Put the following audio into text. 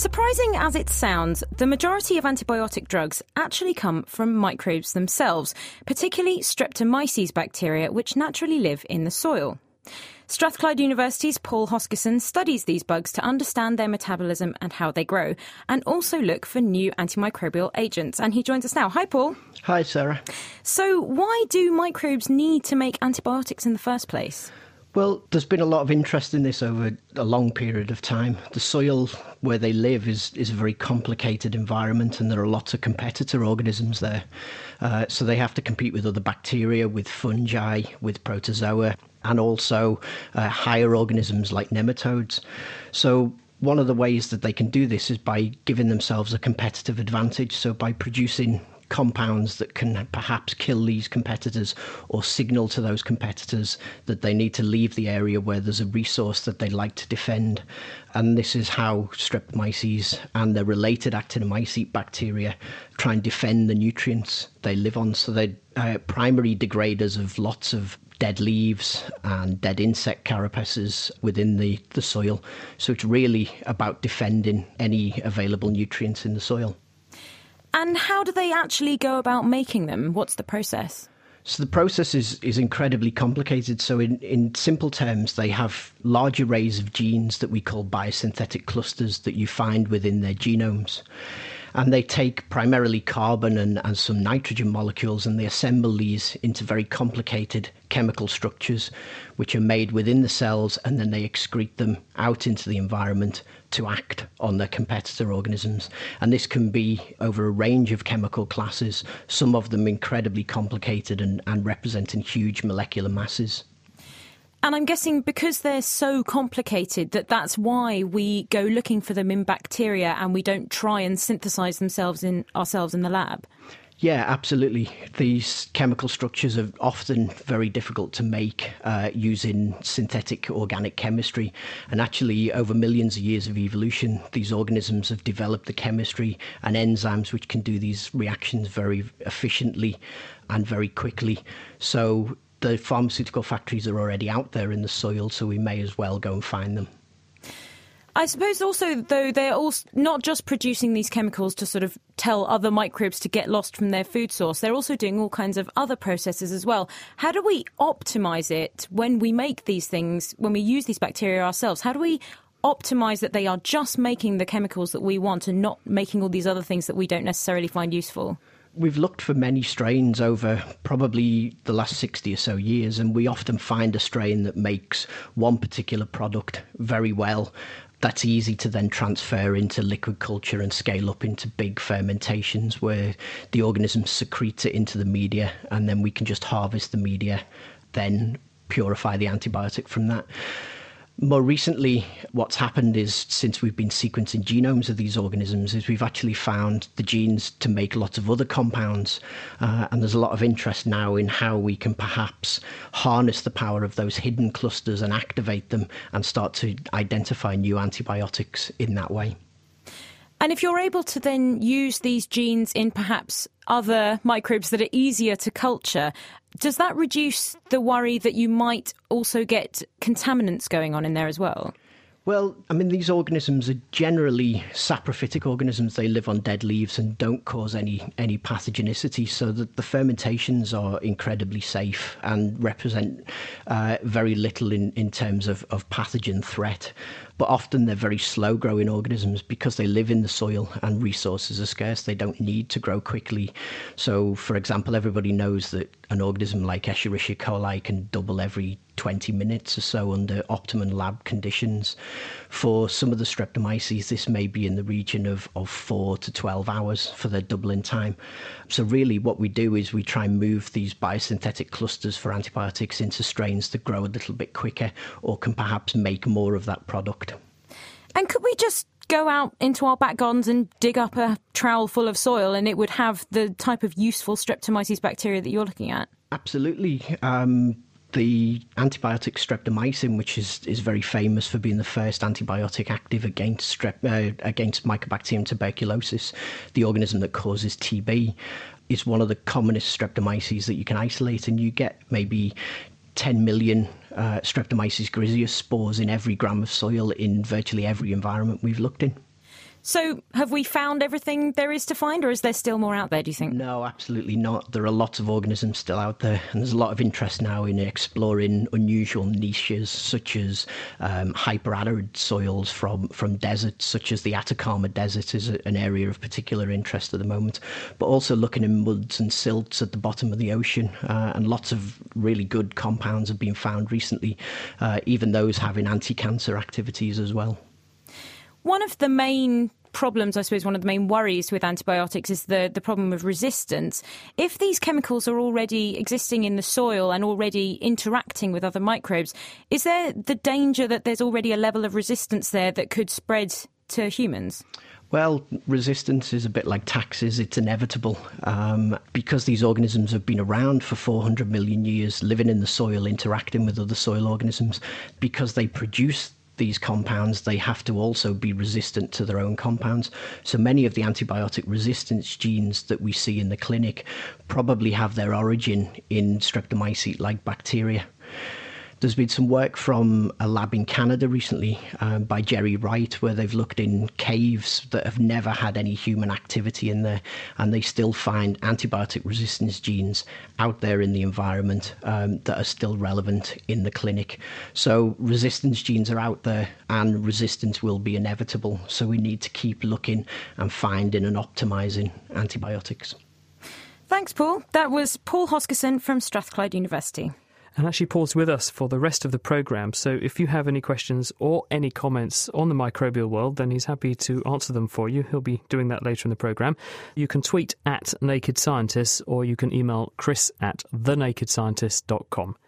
Surprising as it sounds, the majority of antibiotic drugs actually come from microbes themselves, particularly Streptomyces bacteria, which naturally live in the soil. Strathclyde University's Paul Hoskisson studies these bugs to understand their metabolism and how they grow, and also look for new antimicrobial agents. And he joins us now. Hi, Paul. Hi, Sarah. So why do microbes need to make antibiotics in the first place? Well, there's been a lot of interest in this over a long period of time. The soil where they live is a very complicated environment, and there are lots of competitor organisms there. So they have to compete with other bacteria, with fungi, with protozoa, and also higher organisms like nematodes. So one of the ways that they can do this is by giving themselves a competitive advantage. So by producing compounds that can perhaps kill these competitors or signal to those competitors that they need to leave the area where there's a resource that they like to defend. And this is how Streptomyces and the related actinomycete bacteria try and defend the nutrients they live on. So they're primary degraders of lots of dead leaves and dead insect carapaces within the soil. So it's really about defending any available nutrients in the soil. And how do they actually go about making them? What's the process? So the process is incredibly complicated. So in simple terms, they have large arrays of genes that we call biosynthetic clusters that you find within their genomes. And they take primarily carbon and some nitrogen molecules, and they assemble these into very complicated chemical structures, which are made within the cells, and then they excrete them out into the environment to act on their competitor organisms. And this can be over a range of chemical classes, some of them incredibly complicated and representing huge molecular masses. And I'm guessing because they're so complicated that's why we go looking for them in bacteria and we don't try and synthesize themselves in the lab. Yeah, absolutely. These chemical structures are often very difficult to make using synthetic organic chemistry. And actually, over millions of years of evolution, these organisms have developed the chemistry and enzymes which can do these reactions very efficiently and very quickly. So the pharmaceutical factories are already out there in the soil, so we may as well go and find them. I suppose also, though, they're also not just producing these chemicals to sort of tell other microbes to get lost from their food source. They're also doing all kinds of other processes as well. How do we optimize it when we make these things, when we use these bacteria ourselves? How do we optimize that they are just making the chemicals that we want and not making all these other things that we don't necessarily find useful? We've looked for many strains over probably the last 60 or so years, and we often find a strain that makes one particular product very well. That's easy to then transfer into liquid culture and scale up into big fermentations where the organisms secrete it into the media, and then we can just harvest the media, then purify the antibiotic from that. More recently, what's happened is, since we've been sequencing genomes of these organisms, is we've actually found the genes to make lots of other compounds. And there's a lot of interest now in how we can perhaps harness the power of those hidden clusters and activate them and start to identify new antibiotics in that way. And if you're able to then use these genes in perhaps other microbes that are easier to culture, does that reduce the worry that you might also get contaminants going on in there as well? Well, I mean, these organisms are generally saprophytic organisms. They live on dead leaves and don't cause any pathogenicity, so that the fermentations are incredibly safe and represent very little in terms of pathogen threat. But often they're very slow-growing organisms because they live in the soil and resources are scarce. They don't need to grow quickly. So, for example, everybody knows that an organism like Escherichia coli can double every 20 minutes or so under optimum lab conditions. For some of the Streptomyces, this may be in the region of 4 to 12 hours for their doubling time. So really what we do is we try and move these biosynthetic clusters for antibiotics into strains that grow a little bit quicker or can perhaps make more of that product. And could we just go out into our back gardens and dig up a trowel full of soil and it would have the type of useful Streptomyces bacteria that you're looking at? Absolutely. The antibiotic streptomycin, which is very famous for being the first antibiotic active against Mycobacterium tuberculosis, the organism that causes TB, is one of the commonest streptomyces that you can isolate, and you get maybe 10 million Streptomyces griseus spores in every gram of soil in virtually every environment we've looked in. So have we found everything there is to find, or is there still more out there, do you think? No, absolutely not. There are lots of organisms still out there, and there's a lot of interest now in exploring unusual niches, such as hyperarid soils from deserts, such as the Atacama Desert is an area of particular interest at the moment, but also looking in muds and silts at the bottom of the ocean, and lots of really good compounds have been found recently, even those having anti-cancer activities as well. One of the main problems, I suppose, one of the main worries with antibiotics is the problem of resistance. If these chemicals are already existing in the soil and already interacting with other microbes, is there the danger that there's already a level of resistance there that could spread to humans? Well, resistance is a bit like taxes. It's inevitable. Because these organisms have been around for 400 million years, living in the soil, interacting with other soil organisms, because they produce these compounds, they have to also be resistant to their own compounds. So many of the antibiotic resistance genes that we see in the clinic probably have their origin in Streptomyces-like bacteria. There's been some work from a lab in Canada recently by Jerry Wright, where they've looked in caves that have never had any human activity in there, and they still find antibiotic resistance genes out there in the environment that are still relevant in the clinic. So resistance genes are out there, and resistance will be inevitable. So we need to keep looking and finding and optimizing antibiotics. Thanks, Paul. That was Paul Hoskisson from Strathclyde University. And actually, Paul's with us for the rest of the programme, so if you have any questions or any comments on the microbial world, then he's happy to answer them for you. He'll be doing that later in the programme. You can tweet at Naked Scientists, or you can email chris@thenakedscientist.com.